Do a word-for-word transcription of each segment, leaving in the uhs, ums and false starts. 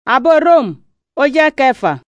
abo Rome oje kefa.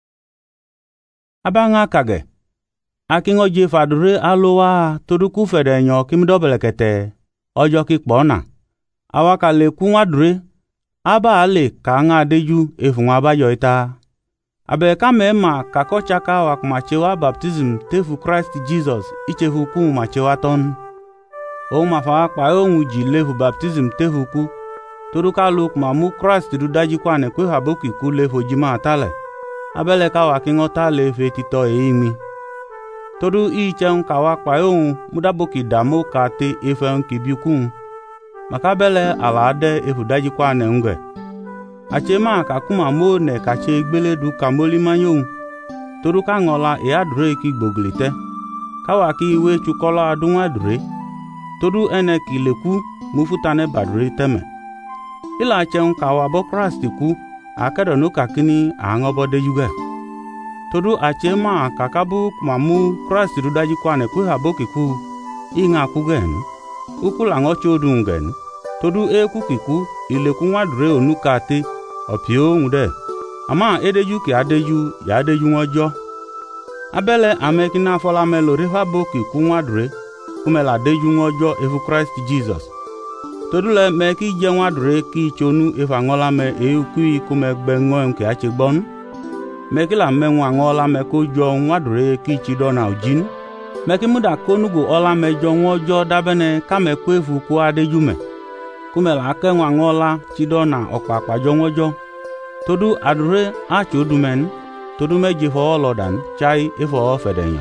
Abanga kage. Akingo je fadure alowa toduku fede nyo kimdobelekete. Ojo ki kpona. Awaka le kunwadure. Aba ale ka nga deju efunwa abajo ita. Abe kame ma kakochaka wak machewa baptism tefu Christ Jesus ichefu ku machewa ton. O mafa pa onwu ji lefu baptism tefu ku. Toduka luk mamu Christ du daji kwane kwe haboki ku lefu jima atale. Abele ka wakingo tale fe tito e imi. Todu i chen ka wak pa onwu mudaboki damo ka te efe nkibiku. Makabele alade efu daji kwane unge. Achema ka kuma mo ne kache igbele du kamoli manyo. Todu ka ngola e adure ki gboglite. Kawa ki iwe chukola adunwa adure. Todu ene ki leku mufutane badure teme. Ila chen kawa bo Christ ku akedo no kakini angobo de yuge. Todu achema kakabu kumamu Christ du daji kwane ku haboki ku inga kugen. Ukula ngocho dungen. Todu e kukiku ileku nwadure onukate opio ngude. Ama edeju ki adeju ya adeju ngojo. Abele amekina fola melo refaboki ku nwadure kumela adeju ngojo efu Christ Jesus. Todule me ki je nwadure ki chonu efa ngola me eukui kume gbengo nke achegbon. Me ki la me nwa ngola me ko jo nwadure ki chido na ojin. Me ki muda konugo ola me jo ngojo dabene kame kwefu ku adeju me. Kumela ake nwa ngola chido na okpakpa jo ngojo. Todu adure achodumen. Todu me jifo olodan chai ifo fedenyo.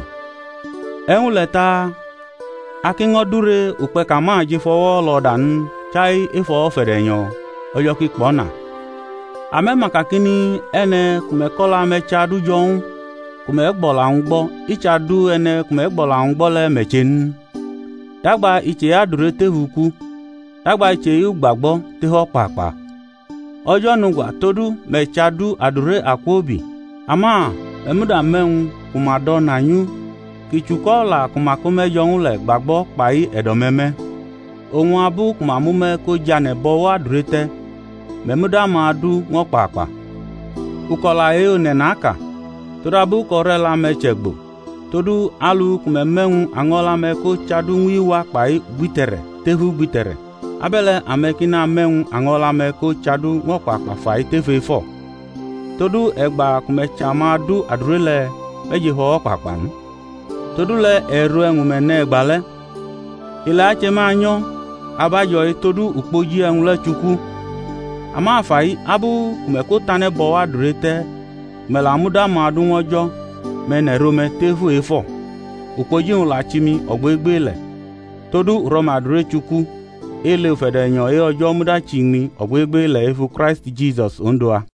Enuleta akingo dure ukpe kama jifo olodan chai ifo fedenyo. Oyo ki kpona. Ame makakini ene kumekola me chadu jon. Kume egbola ngbo. Ichadu ene kume egbola ngbo le mechen. Dagba iche adure tehuku. Dagba iche yu gbagbo teho papa. Ojo nugwa todu me chadu adure akwobi. Ama emuda menwu kumado na nyu. Kichukola kumakume yonule gbagbo pai edomeme. Onwu abu kumamume ko jane bowa adurete. Memuda madu ngokpakpa. Ukola eo nenaka. Todabu korela mechegbo. Todu alu kumemenwu angola me ko chadu nwiwa pai bitere. Tehu bitere. Abele amekina menwu angola me ko chadu ngokpakpa fai tefe fo. Todu egba kumechama du adurele meji ho kpakpan. Todu le eru enwume ne egbale. Ile achema anyo abajo todu ukpoji enwule chukwu. Ama afai abu kumeko tane bowa adurete mela muda madu ngojo mene rome tefu efo. Ukpoji nla chimi ogbegbe le. Todu roma adure chukwu ele fedenyo e ojo muda chimi ogbegbe le efu Christ Jesus ondoa.